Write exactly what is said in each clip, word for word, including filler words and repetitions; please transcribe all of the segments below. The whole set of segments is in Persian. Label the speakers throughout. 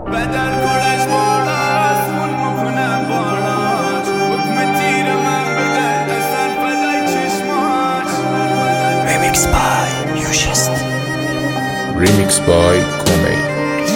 Speaker 1: بدر کلش بالاست خون میکنم بالاش حکم تیر من بدن اصلا فدای چشماش.
Speaker 2: Remix by Newshest.
Speaker 3: Remix by Comey.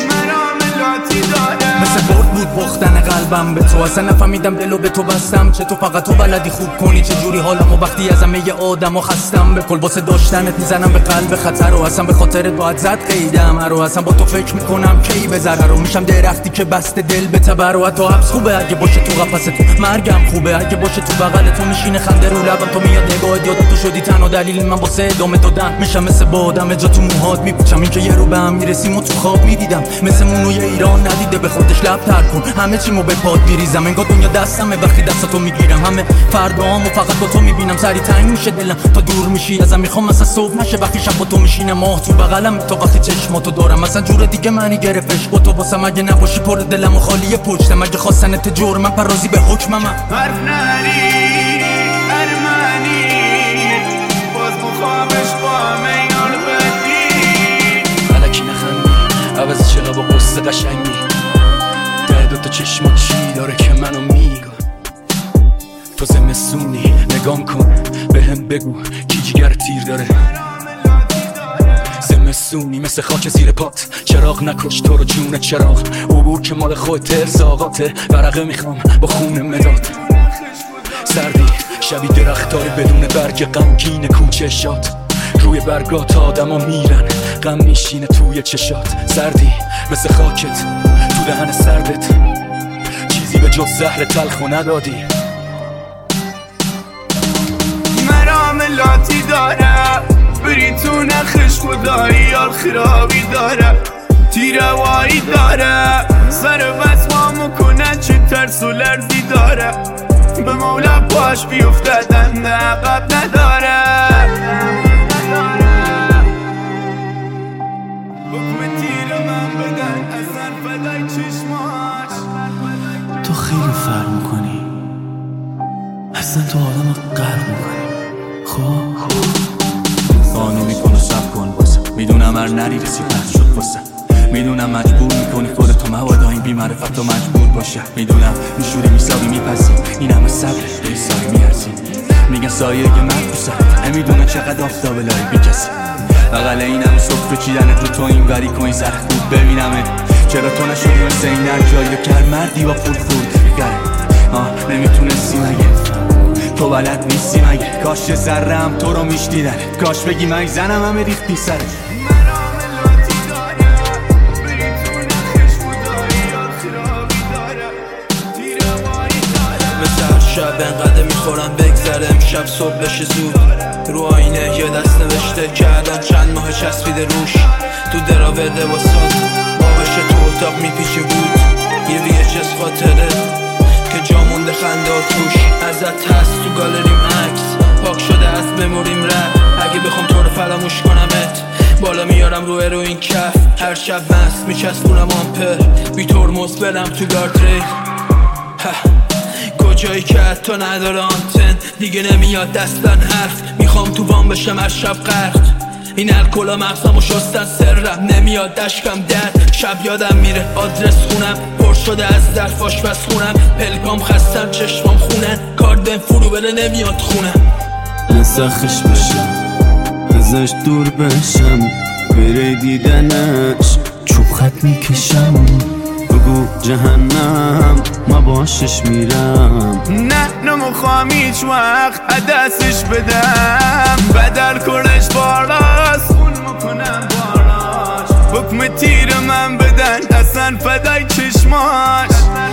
Speaker 4: مثل برد بود باختن قلبم به تو، اصلا نفهمیدم دلو به تو بستم. چه تو فقط تو بلدی خوب کنی چه جوری حالمو وقتی از همه آدمو خستم. به کل واسه داشتنت میزنم به قلب خطر و اصلا به خاطرت باید زد قیدم رو. اصلا با تو فکر میکنم کی به ضرر رو میشم درختی که بسته دل به تبر و حتی حبس خوبه اگه باشه تو قفس تو، مرگم خوبه اگه باشه تو بغل تو میشینه خنده رو لبم تو میاد نگاهت یادم تو شدی تنها دلیل من واسه ادامه دادن. میشم مثل بادم جا تو موهات میپوچم این که یه رو به هم میرسیم و تو خواب میدیدم مثل مونوی ایران ندیده به خودش لب تر کن. همه چیمو به پاد میریزم انگار دنیا دستمه وقتی دستاتو میگیرم. همه فردامو فقط با تو میبینم سری تنگ میشه دلم تا دور میشی ازم. میخوام مثلا صبح نشه وقتی شب با تو میشینه ماه تو بغلم تا وقتی چشماتو دارم. مثلا جور دیگه منی گرفتش با تو واسم اگه نباشی پر دلم و خالی پشتم. اگه خواستنت جور من پرازی به حکمم
Speaker 1: حرف نری ارمنی باز مخوابش با میار بدی
Speaker 2: ملکی نخندی عوض چقدر با قصه قشنگی در دوتا چشمات چی داره که منو میگه. تو زمستونی نگام کن به هم بگو کی جگر تیر داره. زمستونی مثل خاک زیر پات چراغ نکش تو رو جون چراغ. عبور که مال خودت ارزاقاته ورقه میخوام با خون مداد. سردی شبی درختای بدون برگ غمگین کوچشات روی برگات آدما میرن غم میشینه توی چشات. سردی مثل خاکت تو دهن سردت چیزی به جز زهر تلخو ندادی.
Speaker 1: مراملاتی داره بری تو نخش خدایی یار خرابی داره تیروایی داره سر وزما مکنه چه ترس و لرزی داره به مولا باش بیفتدن عقب نداره. حکم تیر من بدن اصلا فدای چشماش.
Speaker 4: تو خیلی فرق میکنی اصلا تو آدم قرب میکنی. خب قانو میکنه سب کن واسه میدونم هر نری رسی پرد شد واسه میدونم مجبور میکنی خودتو موادا این بیمعرفت تو مجبور باشه. میدونم میشوری میسابی میپسی این همه صبر به سایی میارزی. میگن سایه یه مرد تو سرت نمیدونه چقدر آفتاب لایی بیکسی. بغل این همه صبح رو چیدنت رو تو این بری کن سر خوب ببینمه. چرا تو نشدی مثل این هر جایی کر مردی با فول فول گره. آه نمیتونستی مگه تو بلد نیستی مگه. کاش ذرم تو رو میشنیدن کاش بگی من زنم همه ریخت پی سرش.
Speaker 5: شب انقدر میخورم بگذره امشب صبح بشه زود. رو آینه یه دست نوشته که الان چند ماه چسبیده روش. تو دراورده واسات با بشه تو اتاق میپیچه بود یه ویچس خاطره که جا مونده خنده و توش. ازت هست تو گالریم عکس پاک شده از مموریم رد. اگه بخوام تو رو فراموش کنمت بالا میارم رو اروین کف. هر شب مست میچسبونم آمپر بی ترمز برم تو گارتریل. کجایی که حتی نداره آنتن دیگه نمیاد دستن حرف. میخوام تو وام بشم هر شب غرق. این الکلا مغزمو شستن سرم نمیاد دشکم درد. شب یادم میره آدرس خونم پر شده از درف آشپز خونم. پلکام خستم چشمام خونن کاردن فرو بره نمیاد خونم.
Speaker 6: نسخش بشم ازش دور بشم بره دیدنش چوب خط میکشم. بگو جهنم ما باشش میرم.
Speaker 1: نه نمیخوام هیچ وقت دستش بدم. بدر کلش بالاست خون میکنم بالاش حکم تیر من بدن اصلا فدای چشماش.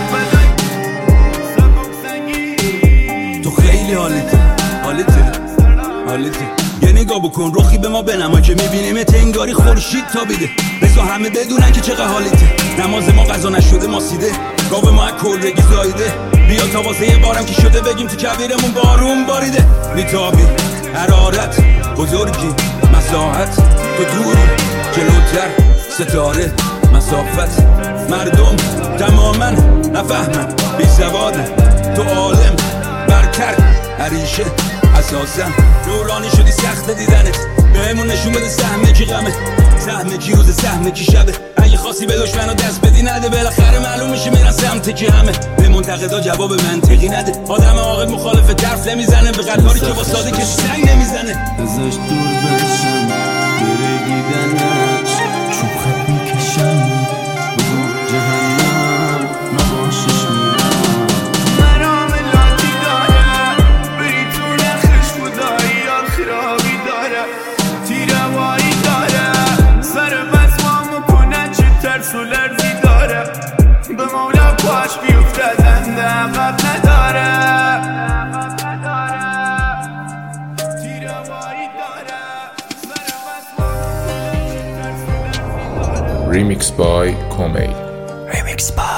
Speaker 7: تو خیلی حالته حالته حالته یه نگاه بکن رخی به ما بنما که میبینیم تنگاری خورشید تابیده. رضا همه بدونن که چقدر حالته. نماز ما قضا نشده ما سیده گاو ما از کلرگی زایده. بیا تا واسه یه بارم که شده بگیم تو کویرمون بارون باریده. بیتابی حرارت بزرگی مساحت تو دوری جلوتر ستاره مسافت. مردم تماما نفهمن بی سواده تو عالم برتر عریشه اساسا نورانی شدی سخت دیدنت. بهمون نشون بده سهم کی غمه سهم کی روز سهم کی شبه. اگه میخواستی به دشمنو دست بدی نده، بالاخره معلوم میشه میرن سمت که همه به منتقدا جواب منطقی نده. آدم عاقل مخالف طرف نمیزنه، به قطاری که با ساده کسی سنگ نمیزنه.
Speaker 6: ازش دور بشم بره دیدنش، چوب خط میکشم بگو جهنم نباشش میرم.
Speaker 1: مرام لاتی داره بری تو نخش خدایی یار خرابی داره، تیروایی داره سر بزما مکنه چه ترس و لرزی داره، به مولا پاش بیفتدن عقب نداره. تیروایی داره سر بزما
Speaker 3: Remix by Komei.
Speaker 2: Remix by